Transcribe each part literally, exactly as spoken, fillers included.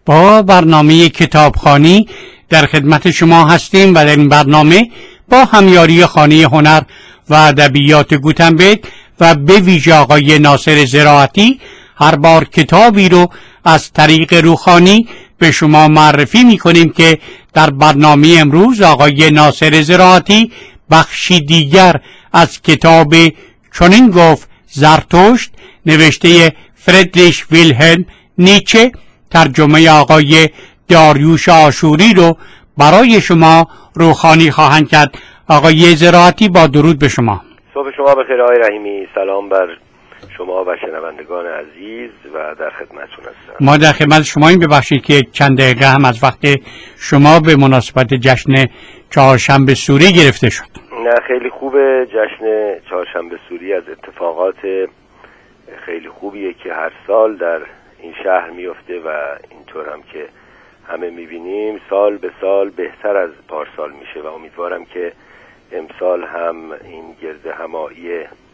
با برنامه کتابخوانی در خدمت شما هستیم و در این برنامه با همیاری خانه هنر و ادبیات گوتنبرگ و به ویژه آقای ناصر زراعتی هر بار کتابی رو از طریق روخانی به شما معرفی می‌کنیم که در برنامه امروز آقای ناصر زراعتی بخشی دیگر از کتاب چنین گفت زرتشت نوشته فریدریش ویلهلم نیچه ترجمه آقای داریوش آشوری رو برای شما روخانی خواهند کرد. آقای زراعتی با درود به شما. صبح شما بخیر آقای رحیمی. سلام بر شما و شنوندگان عزیز و در خدمتتون هستم. ما در خدمت شما. این ببخشید که چند دقیقه هم از وقت شما به مناسبت جشن چهارشنبه سوری گرفته شد. نه خیلی خوبه. جشن چهارشنبه سوری از اتفاقات خیلی خوبیه که هر سال در این شهر میفته و اینطور هم که همه میبینیم سال به سال بهتر از پارسال میشه و امیدوارم که امسال هم این گرد همایی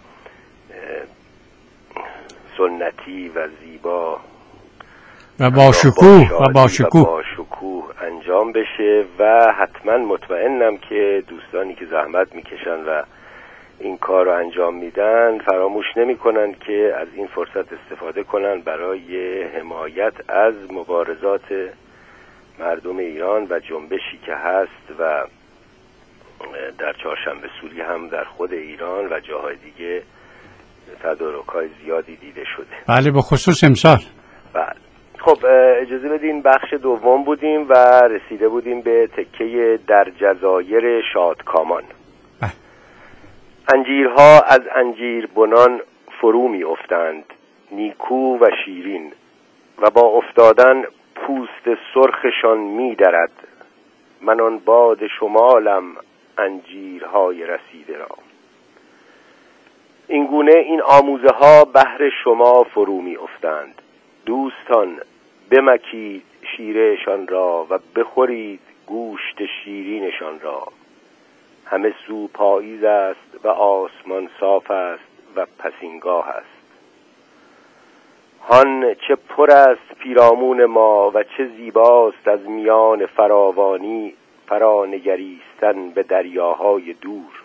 سنتی و زیبا و با شکوه و با شکوه با شکوه انجام بشه و حتما مطمئنم که دوستانی که زحمت میکشن و این کار رو انجام میدن فراموش نمی کنن که از این فرصت استفاده کنن برای حمایت از مبارزات مردم ایران و جنبشی که هست و در چهارشنبه سوری هم در خود ایران و جاهای دیگه تدارک‌های زیادی دیده شده. بله به خصوص امسال. بله. خب اجازه بدین بخش دوم بودیم و رسیده بودیم به تکه در جزایر شادکامان. انجیرها از انجیر بنان فرو می افتند نیکو و شیرین و با افتادن پوست سرخشان می درد. من آن باد شمالم انجیرهای رسیده را. اینگونه این آموزه ها بهر شما فرو می افتند. دوستان بمکید شیرهشان را و بخورید گوشت شیرینشان را. همه سو پاییز است و آسمان صاف است و پسینگاه است. هان چه پر است پیرامون ما و چه زیباست از میان فراوانی فرا نگریستن به دریاهای دور.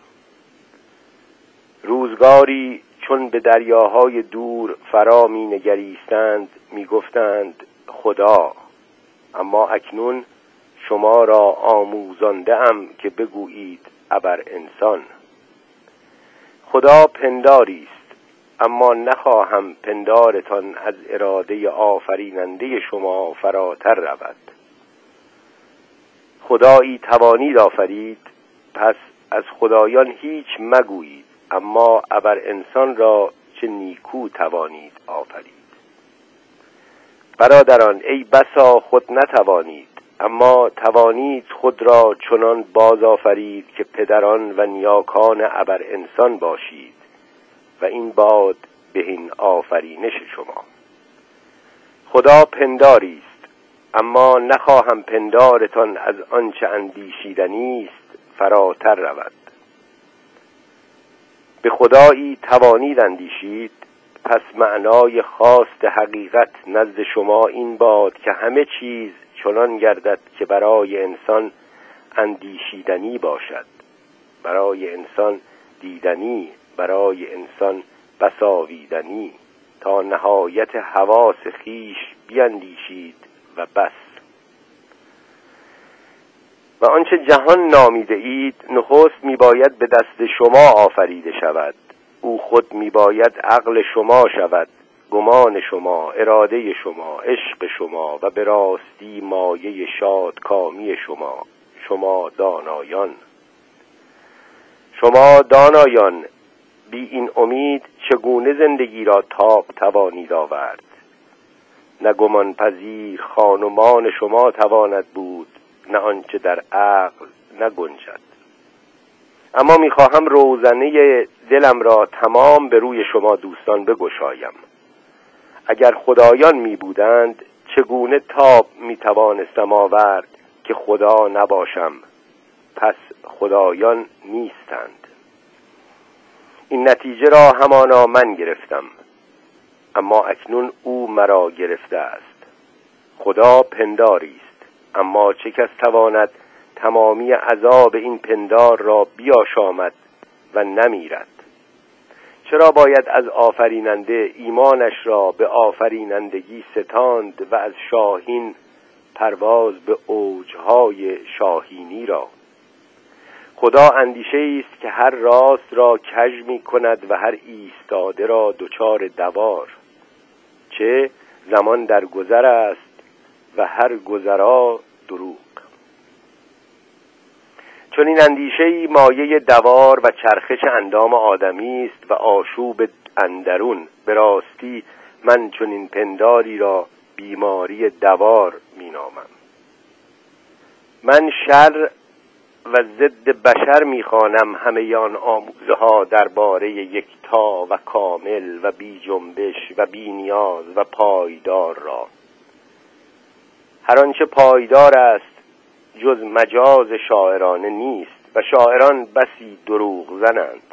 روزگاری چون به دریاهای دور فرا می نگریستند می گفتند خدا، اما اکنون شما را آموزانده ام که بگویید ابر انسان. خدا پنداری است اما نخواهم پندارتان از اراده آفریننده شما فراتر رود. خدایی توانید آفرید پس از خدایان هیچ مگویید، اما ابر انسان را چه نیکو توانید آفرید. برادران ای بسا خود نتوانید، اما توانید خود را چنان باز آفرید که پدران و نیاکان ابر انسان باشید و این باد به این آفرینش شما. خدا پنداری است اما نخواهم پندارتان از آنچه اندیشیدنی است فراتر رود. به خدایی توانید اندیشید پس معنای خواست حقیقت نزد شما این باد که همه چیز چنان گردد که برای انسان اندیشیدنی باشد، برای انسان دیدنی، برای انسان بساویدنی، تا نهایت حواس خیش بیندیشید و بس. و آنچه جهان نامیده اید نخست میباید به دست شما آفریده شود. او خود میباید عقل شما شود، گمان شما، اراده شما، عشق شما و به راستی مایه شادکامی شما. شما دانایان، شما دانایان بی این امید چگونه زندگی را تاب توانید آورد؟ نه گمان پذیر خانمان شما تواند بود، نه آنچه در عقل نگنجد. اما میخواهم روزنه دلم را تمام به روی شما دوستان بگشایم. اگر خدایان می بودند چگونه تاب می توانستم آورد که خدا نباشم؟ پس خدایان نیستند. این نتیجه را همانا من گرفتم، اما اکنون او مرا گرفته است. خدا پنداری است، اما چه کس تواند تمامی عذاب این پندار را بیاشامد و نمیرد؟ چرا باید از آفریننده ایمانش را به آفرینندگی ستاند و از شاهین پرواز به اوجهای شاهینی را؟ خدا اندیشه است که هر راست را کژ می کند و هر ایستاده را دچار دوار. چه زمان در گذر است و هر گذرا دروغ. چون این اندیشه‌ای مایه دوار و چرخش اندام آدمی است و آشوب اندرون. به راستی من چون این پنداری را بیماری دوار می نامم. من شر و ضد بشر می خوانم همه آن آموزه ها درباره یکتا و کامل و بی جنبش و بی نیاز و پایدار را. هر آنچه پایدار است جز مجاز شاعرانه نیست و شاعران بسی دروغ زنند.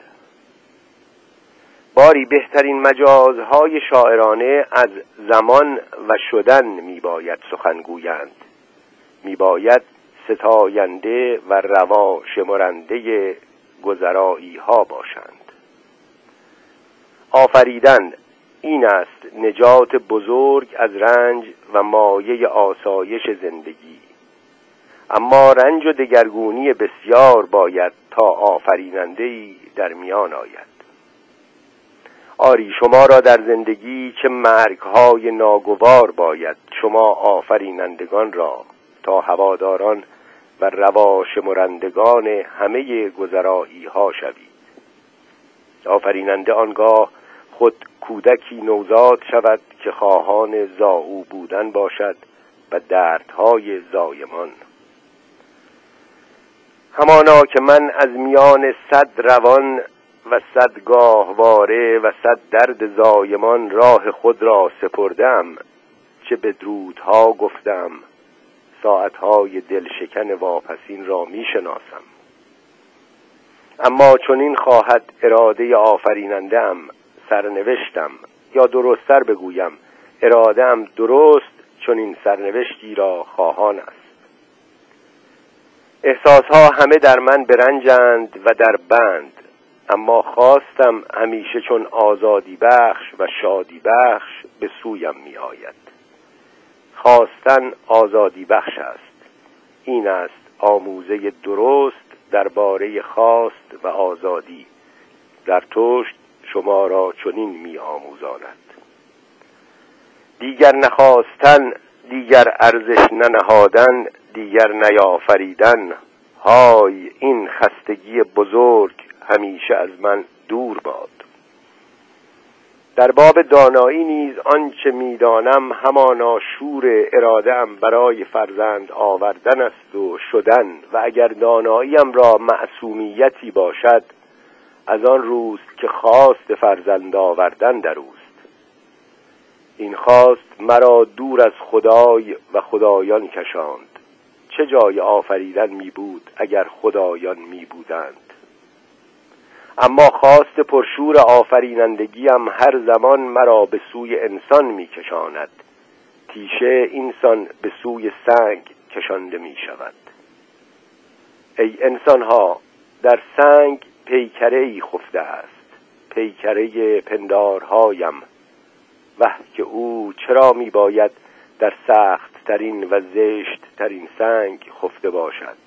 باری بهترین مجازهای شاعرانه از زمان و شدن می باید سخن گویند، می باید ستاینده و روا شمرنده گذرایی ها باشند. آفریدن این است نجات بزرگ از رنج و مایه آسایش زندگی. اما رنج و دگرگونی بسیار باید تا آفریننده‌ای در میان آید. آری شما را در زندگی چه مرگ‌های ناگوار باید، شما آفرینندگان را، تا هواداران و روا شمرندگان همه گذرایی ها شوید. آفریننده آنگاه خود کودکی نوزاد شود که خواهان زاو بودن باشد و دردهای زایمان. همانا که من از میان صد روان و صد گاهواره و صد درد زایمان راه خود را سپردم، چه بدرودها گفتم، ساعتهای دلشکن واپسین را می شناسم. اما چون این خواهد اراده آفریننده‌ام سرنوشتم، یا درست‌تر بگویم اراده‌ام درست چون این سرنوشتی را خواهان است. احساسها همه در من برنجند و در بند، اما خواستم همیشه چون آزادی بخش و شادی بخش به سویم می آید. خواستن آزادی بخش است. این است آموزه درست درباره خواست و آزادی. زرتشت شما را چنین می آموزاند: دیگر نخواستن، دیگر ارزش ننهادن، دیگر نیافریدن. های این خستگی بزرگ همیشه از من دور باد. در باب دانایی نیز آنچه میدانم همانا شور اراده‌ام برای فرزند آوردن است و شدن، و اگر داناییم را معصومیتی باشد از آن روست که خواست فرزند آوردن در اوست. این خواست مرا دور از خدای و خدایان کشاند. چه جای آفریدن می بود اگر خدایان می بودند؟ اما خواست پرشور آفرینندگیم هر زمان مرا به سوی انسان می کشاند. تیشه اینسان به سوی سنگ کشانده می شود. ای انسانها، در سنگ پیکره‌ای خفته است، پیکره پندارهایم. وه که او چرا می باید در سخت ترین و زشت ترین سنگ خفته باشد.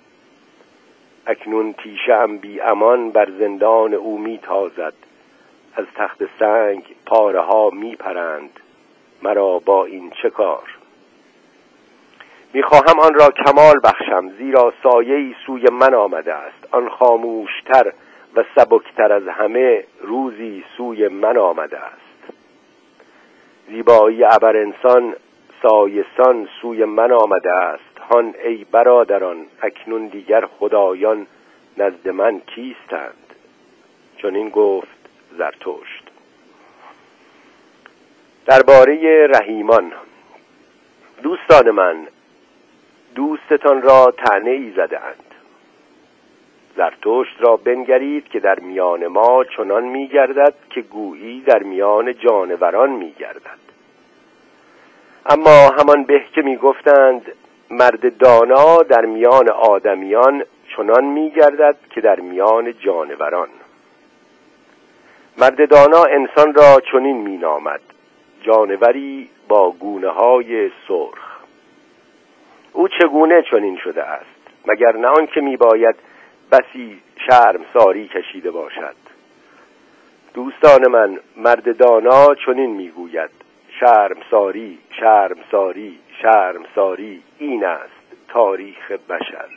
اکنون تیشه‌ام بی امان بر زندان او می تازد. از تخت سنگ پاره ها می پرند. مرا با این چه کار؟ می خواهم آن را کمال بخشم، زیرا سایه‌ای سوی من آمده است. آن خاموشتر و سبکتر از همه روزی سوی من آمده است. زیبایی ابر انسان سایسان سوی من آمده است. هان ای برادران، اکنون دیگر خدایان نزد من کیستند؟ چون این گفت زرتشت. درباره رحیمان: دوستان من، دوستتان را طعنه‌ای زدند. زرتشت را بنگرید که در میان ما چنان می‌گردد که گویی در میان جانوران می‌گردد. اما همان به که می گفتند مرد دانا در میان آدمیان چنان می گردد که در میان جانوران. مرد دانا انسان را چنین می نامد: جانوری با گونه های سرخ. او چگونه چنین شده است؟ مگر نه آن که می باید بسی شرمساری کشیده باشد. دوستان من، مرد دانا چنین می گوید: شرمساری، شرمساری، شرمساری، این است تاریخ بشر.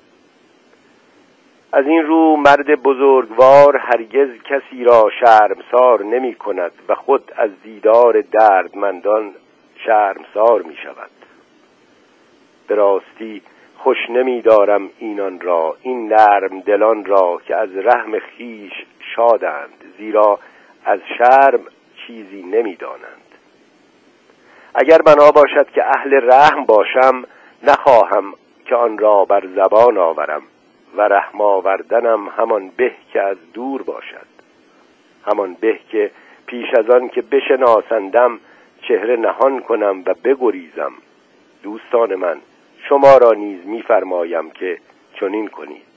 از این رو مرد بزرگوار هرگز کسی را شرمسار نمی کند و خود از دیدار دردمندان شرمسار می شود. به راستی خوش نمی دارم اینان را، این نرم دلان را که از رحم خیش شادند، زیرا از شرم چیزی نمی دانند. اگر بنا باشد که اهل رحم باشم، نخواهم که آن را بر زبان آورم و رحم آوردنم همان به که از دور باشد، همان به که پیش از آن که بشناسندم چهره نهان کنم و بگریزم. دوستان من، شما را نیز می‌فرمایم که چنین کنید.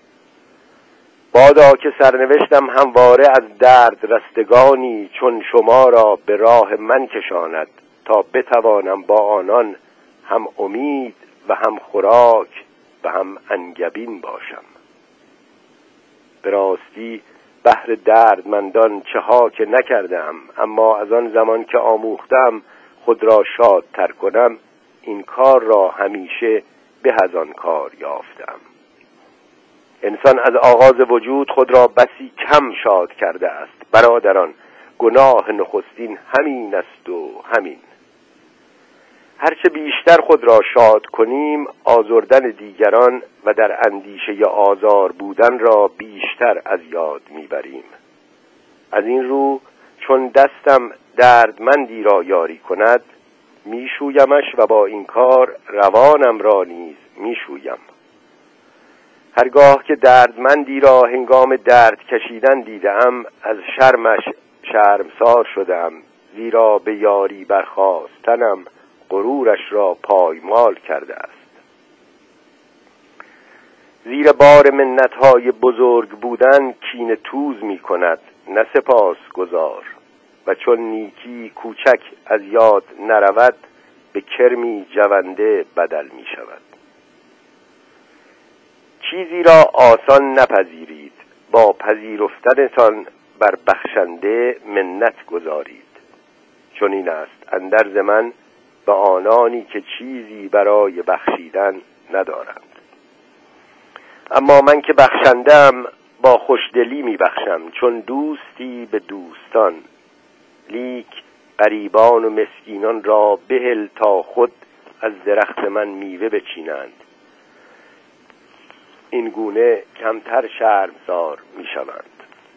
بادا که سرنوشتم همواره از درد رستگانی چون شما را به راه من کشاند، تا بتوانم با آنان هم امید و هم خوراک و هم انگبین باشم. به راستی بهر دردمندان چه ها که نکردم، اما از آن زمان که آموختم خود را شادتر کنم، این کار را همیشه به از آن کار یافتم. انسان از آغاز وجود خود را بسی کم شاد کرده است. برادران، گناه نخستین همین است و همین. هرچه بیشتر خود را شاد کنیم، آزردن دیگران و در اندیشه یا آزار بودن را بیشتر از یاد میبریم. از این رو چون دستم دردمندی را یاری کند، میشویمش و با این کار روانم را نیز میشویم. هرگاه که دردمندی را هنگام درد کشیدن دیدم، از شرمش شرمسار شدم، زیرا به یاری برخاستنم غرورش را پایمال کرده است. زیر بار منتهای بزرگ بودن کینه توز می کند، نه سپاس گذار. و چون نیکی کوچک از یاد نرود، به کرمی جونده بدل می شود. چیزی را آسان نپذیرید، با پذیرفتنتان بر بخشنده منت گذارید. چون این است اندرز من به آنانی که چیزی برای بخشیدن ندارند. اما من که بخشندم، با خوشدلی می بخشم، چون دوستی به دوستان. لیک غریبان و مسکینان را بهل تا خود از درخت من میوه بچینند. این گونه کمتر شرمسار می شوند.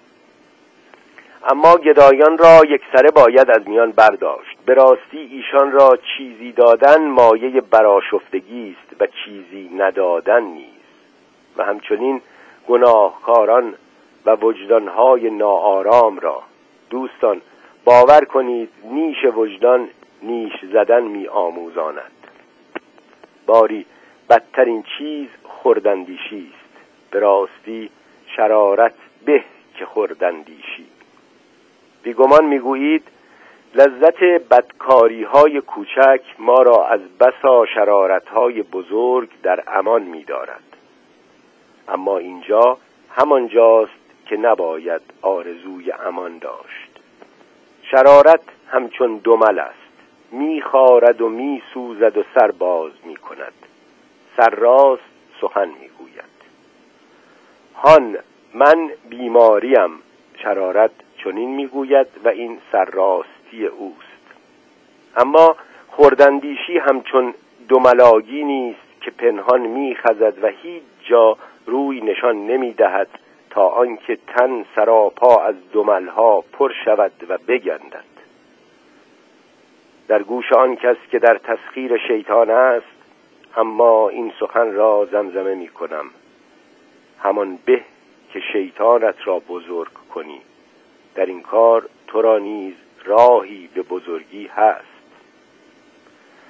اما گدایان را یک سره باید از میان برداشت. به راستی ایشان را چیزی دادن مایه برآشفتگی است و چیزی ندادن نیز. و همچنین گناهکاران و وجدانهای ناآرام را. دوستان، باور کنید نیش وجدان نیش زدن می آموزاند. باری بدترین چیز خرداندیشی است. به راستی شرارت به که خرداندیشی. بیگمان میگویید لذت بدکاری های کوچک ما را از بسا شرارت های بزرگ در امان می‌دارد. اما اینجا همان جاست که نباید آرزوی امان داشت. شرارت همچون دمل است، می‌خارد و می‌سوزد و سر باز می‌کند. سرراست سخن می‌گوید. هان من بیماریم، شرارت چنین میگوید و این سرراستی اوست. اما خرداندیشی همچون دملاگی نیست که پنهان میخزد و هیچ جا روی نشان نمیدهد تا آنکه تن سراپا از دملها پر شود و بگندد. در گوش آن کس که در تسخیر شیطان است، اما این سخن را زمزمه می کنم: همان به که شیطانت را بزرگ کنی. در این کار تو را نیز راهی به بزرگی هست.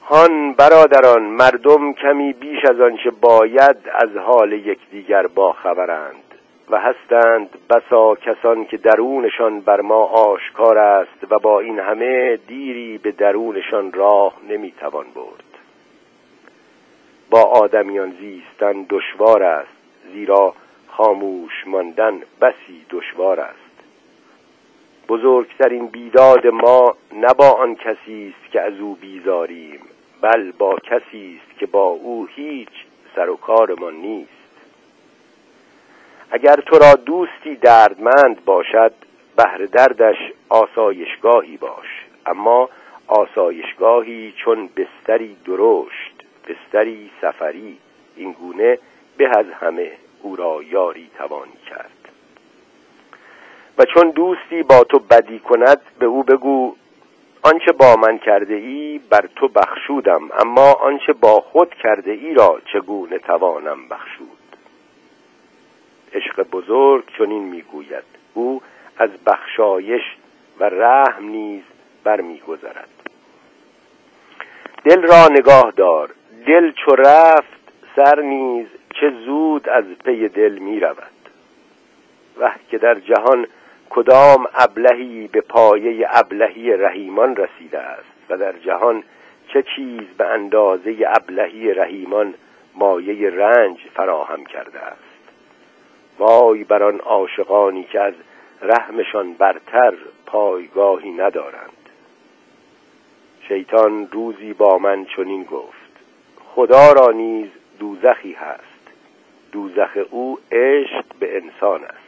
هان برادران، مردم کمی بیش از آنچه باید از حال یکدیگر باخبرند و هستند بسا کسان که درونشان بر ما آشکار است و با این همه دیری به درونشان راه نمیتوان برد. با آدمیان زیستن دشوار است، زیرا خاموش ماندن بسی دشوار است. بزرگترین بیداد ما نه با آن کسی است که از او بیزاریم، بل با کسی است که با او هیچ سر و کارمان نیست. اگر تو را دوستی دردمند باشد، بهر دردش آسایشگاهی باش، اما آسایشگاهی چون بستری درشت، بستری سفری، این گونه به از همه او را یاری توانی کرد. و چون دوستی با تو بدی کند، به او بگو آنچه با من کرده ای بر تو بخشودم، اما آنچه با خود کرده ای را چگونه توانم بخشود؟ عشق بزرگ چنین میگوید، او از بخشایش و رحم نیز برمیگذرد. دل را نگاه دار، دل چو رفت سر نیز چه زود از پی دل می رود. وقتی که در جهان کدام ابلهی به پایه ابلهی رحیمان رسیده است و در جهان چه چیز به اندازه ابلهی رحیمان مایه رنج فراهم کرده است. وای بر آن عاشقانی که از رحمشان برتر پایگاهی ندارند. شیطان روزی با من چنین گفت: خدا را نیز دوزخی هست، دوزخ او عشق به انسان است.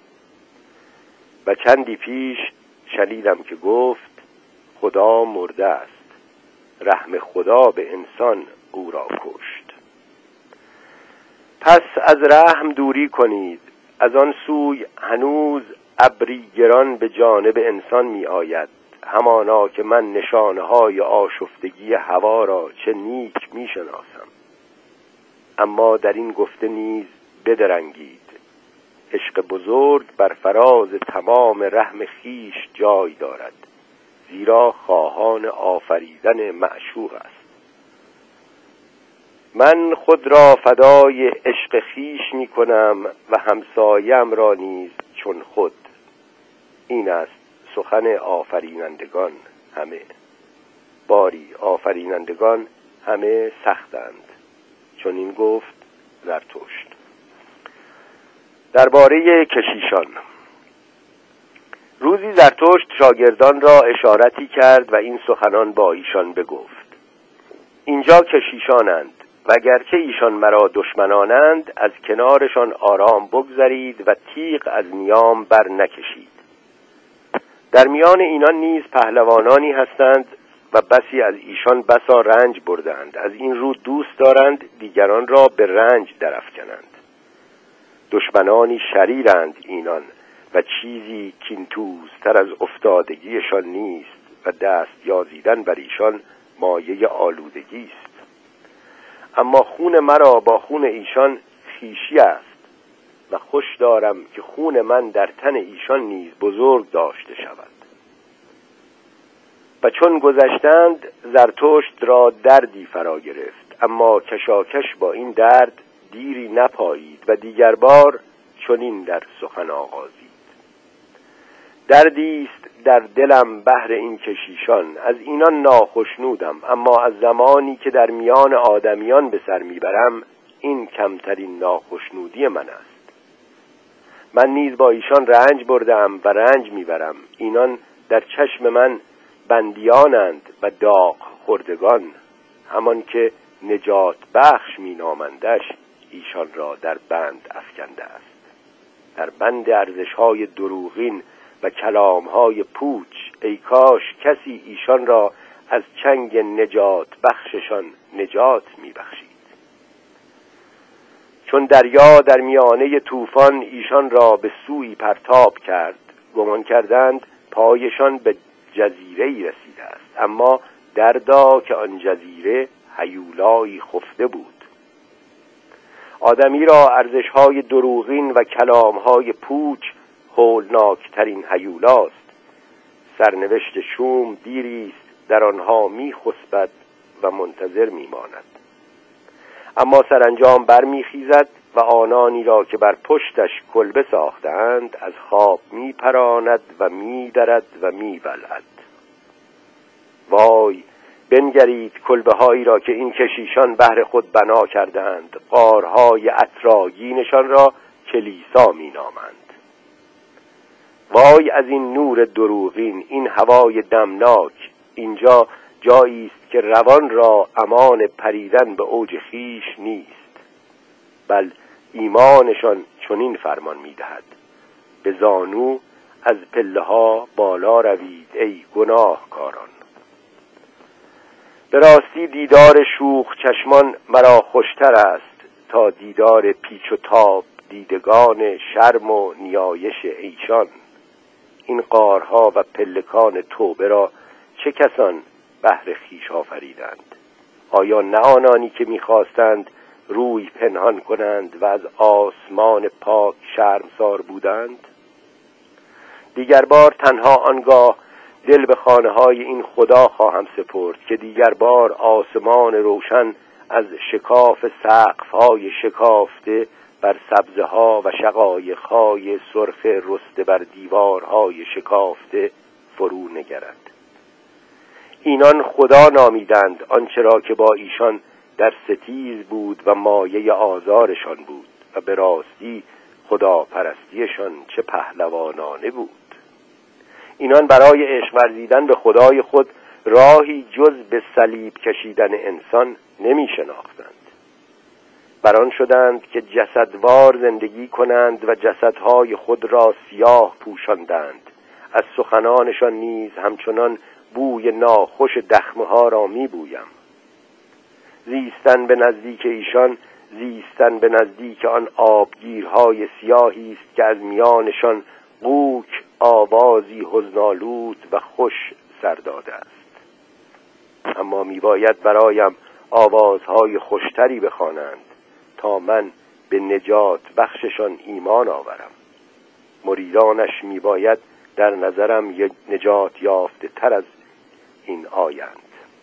و چندی پیش شنیدم که گفت خدا مرده است، رحم خدا به انسان او را کشت. پس از رحم دوری کنید، از آن سوی هنوز ابری گران به جانب انسان می آید، همانا که من نشانهای آشفتگی هوا را چه نیک می شناسم. اما در این گفته نیز بدرنگید، عشق بزرگ بر فراز تمام رحم خیش جای دارد، زیرا خواهان آفریدن معشوق است. من خود را فدای عشق خیش می کنم و همسایم را نیز چون خود. این است سخن آفرینندگان همه. باری آفرینندگان همه سختند، چون این گفت زرتشت. درباره کشیشان. روزی زرتشت شاگردان را اشارتی کرد و این سخنان با ایشان بگفت: اینجا کشیشانند و اگرچه ایشان مرا دشمنانند، از کنارشان آرام بگذرید و تیغ از نیام بر نکشید. در میان اینان نیز پهلوانانی هستند و بسی از ایشان بسا رنج بردند، از این رو دوست دارند دیگران را به رنج درافکنند. دشمنانی شریرند اینان و چیزی کینتوزتر از افتادگیشان نیست و دست یازیدن بر ایشان مایه آلودگی است. اما خون مرا با خون ایشان خویشی است و خوش دارم که خون من در تن ایشان نیز بزرگ داشته شود. و چون گذشتند زرتشت را دردی فرا گرفت، اما کشاکش با این درد دیری نپایید و دیگر بار چنین در سخن آغازید: دردی است در دلم بهر این کشیشان، از اینان ناخشنودم، اما از زمانی که در میان آدمیان به سر میبرم این کمترین ناخشنودی من است. من نیز با ایشان رنج بردم و رنج میبرم، اینان در چشم من بندیانند و داغ خوردگان، همان که نجات بخش می نامندش ایشان را در بند افکنده است، در بند ارزش‌های دروغین و کلام‌های پوچ. ای کاش کسی ایشان را از چنگ نجات بخششان نجات می بخشید. چون دریا در میانه طوفان ایشان را به سوی پرتاب کرد، گمان کردند پایشان به جزیره‌ای رسیده است، اما دردا که آن جزیره هیولایی خفته بود. آدمی را ارزش‌های دروغین و کلام‌های پوچ هولناکترین هیولاست. سرنوشت شوم دیریست در آنها می‌خسبد و منتظر میماند. اما سرانجام برمیخیزد و آنانی را که بر پشتش کلبه ساختند از خواب میپراند و میدرد و میولد. وای، بنگرید کلبه هایی را که این کشیشان بهر خود بنا کردند، غارهای اطراگینشان را کلیسا مینامند. وای از این نور دروغین، این هوای دمناک. اینجا جایی است که روان را امان پریدن به اوج خیش نیست، بل ایمانشان چنین فرمان میدهد: به زانو از پله ها بالا روید ای گناهکاران. به راستی دیدار شوخ چشمان مرا خوشتر است تا دیدار پیچ و تاب دیدگان شرم و نیایش ایشان. این غارها و پلکان توبه را چه کسان بهر خویش آفریدند؟ آیا نه آنانی که می‌خواستند روی پنهان کنند و از آسمان پاک شرمسار بودند؟ دیگر بار تنها آنگاه دل به خانه های این خدا خواهم سپرد که دیگر بار آسمان روشن از شکاف سقف های شکافته بر سبزه ها و شقایق های سرخ رسته بر دیوارهای شکافته فرو نگرد. اینان خدا نامیدند آنچه را که با ایشان در ستیز بود و مایه آزارشان بود، و به راستی خدا پرستیشان چه پهلوانانه بود. اینان برای عشق ورزیدن به خدای خود راهی جز به صلیب کشیدن انسان نمی شناختند. بران شدند که جسدوار زندگی کنند و جسدهای خود را سیاه پوشاندند. از سخنانشان نیز همچنان بوی ناخوش دخمه ها را می بویم. زیستن به نزدیک ایشان، زیستن به نزدیک آن آبگیرهای سیاهی است که از میانشان قوک آوازی حزنالود و خوش سر داده است. اما میباید برایم آوازهای خوشتری بخوانند تا من به نجات بخششان ایمان آورم. مریدانش میباید در نظرم یک نجات یافته تر از این آیند.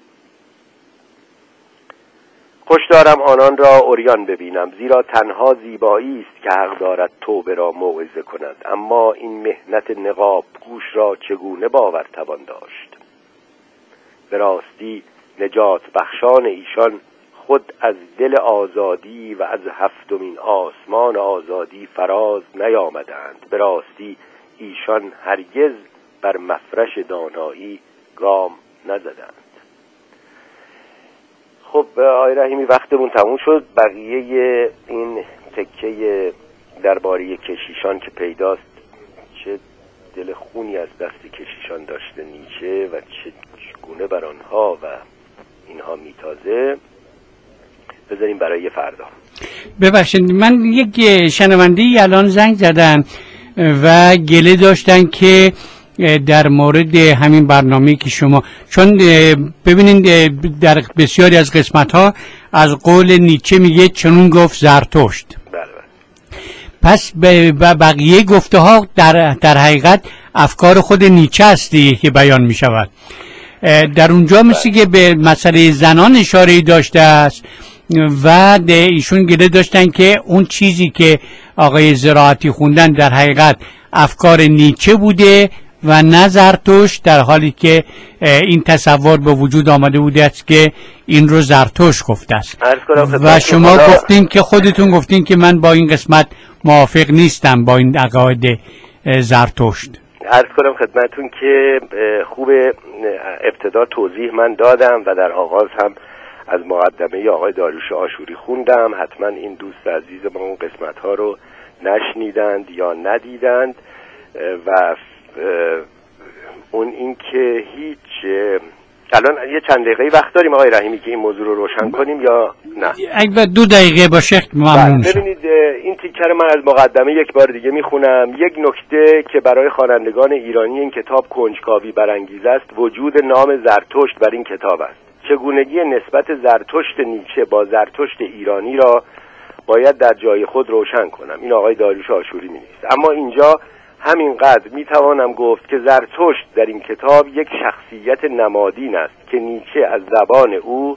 خوش دارم آنان را عریان ببینم، زیرا تنها زیبایی است که حق دارد توبه را موعظه کند. اما این مهنت نقاب پوش را چگونه باور توان داشت؟ به راستی نجات بخشان ایشان خود از دل آزادی و از هفتمین آسمان آزادی فراز نیامدند. به راستی ایشان هرگز بر مفرش دانایی گام نزدند. خب آقای رحیمی وقتمون تموم شد. بقیه این تکه درباره کشیشان که پیداست، چه دل خونی از دست کشیشان داشته نیچه و چه گونه بر آنها و اینها میتازه، بذاریم برای فردا. ببخشید من یک شنونده‌ای الان زنگ زدن و گله داشتن که در مورد همین برنامه که شما، چون ببینید در بسیاری از قسمت‌ها از قول نیچه میگه چنون گفت زرتشت. بله. پس بقیه گفته ها در در حقیقت افکار خود نیچه هستی که بیان می شود. در اونجا مثل که به مسئله زنان اشاره داشته است و ایشون گله داشتن که اون چیزی که آقای زراعتی خوندن در حقیقت افکار نیچه بوده و نه زرتشت، در حالی که این تصور به وجود آمده بوده است که این رو زرتشت گفته است. و شما گفتین که خودتون گفتین که من با این قسمت موافق نیستم با این عقاید زرتشت. عرض کنم خدمتون که خوب ابتدا توضیح من دادم و در آغاز هم از مقدمه آقای داریوش آشوری خوندم. حتما این دوست عزیز ما اون قسمت ها رو نشنیدند یا ندیدند. و اون این که هیچ الان یه چند دقیقه وقت داریم آقای رحیمی که این موضوع رو روشن کنیم یا نه؟ اگه دو دقیقه باشه ممنون شم. ببینید این تیکه رو من از مقدمه یک بار دیگه میخونم. یک نکته که برای خوانندگان ایرانی این کتاب کنجکاوی برانگیز است وجود نام زرتشت بر این کتاب است. چگونگی نسبت زرتشت نیچه با زرتشت ایرانی را باید در جای خود روشن کنم. این آقای داریوش آشوری می‌نویسه. اما اینجا همینقدر میتوانم گفت که زرتشت در این کتاب یک شخصیت نمادین است که نیچه از زبان او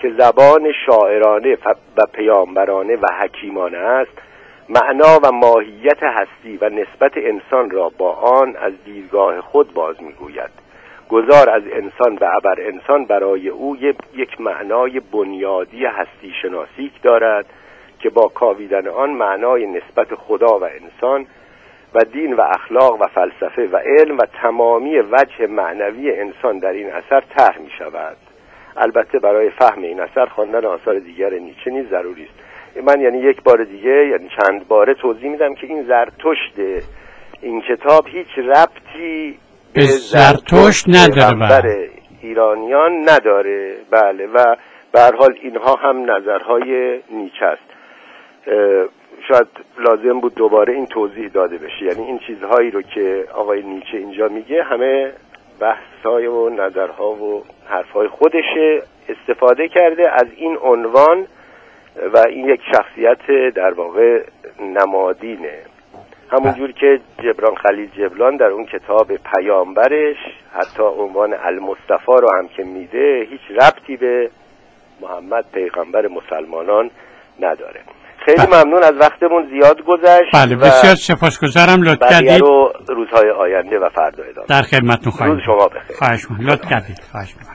که زبان شاعرانه و پیامبرانه و حکیمانه است، معنا و ماهیت هستی و نسبت انسان را با آن از دیدگاه خود باز می‌گوید. گذار از انسان و ابر انسان برای او یک معنای بنیادی هستی شناسی دارد که با کاویدن آن معنای نسبت خدا و انسان و دین و اخلاق و فلسفه و علم و تمامی وجه معنوی انسان در این اثر طرح می شود. البته برای فهم این اثر خواندن آثار دیگر نیچه نیز ضروری است. من یعنی یک بار دیگه، یعنی چند باره توضیح میدم که این زرتشت این کتاب هیچ ربطی به زرتشت نداره، بله ایرانیان نداره. بله و به هر حال اینها هم نظرهای نیچه است. شاید لازم بود دوباره این توضیح داده بشه، یعنی این چیزهایی رو که آقای نیچه اینجا میگه همه بحث‌های و نظرها و حرفهای خودشه، استفاده کرده از این عنوان و این یک شخصیت در واقع نمادینه. همونجور که جبران خلیل جبلان در اون کتاب پیامبرش حتی عنوان المصطفی رو هم که میده هیچ ربطی به محمد پیغمبر مسلمانان نداره. خیلی ممنون، از وقتمون زیاد گذشت. بله بسیار سپاسگزارم، لطف کردید. رو روزهای آینده و فردا ادامه در خدمتتون خواهیم. روز شما بخیر. خواهش می‌کنم. لطف کردید. خواهش می‌کنم.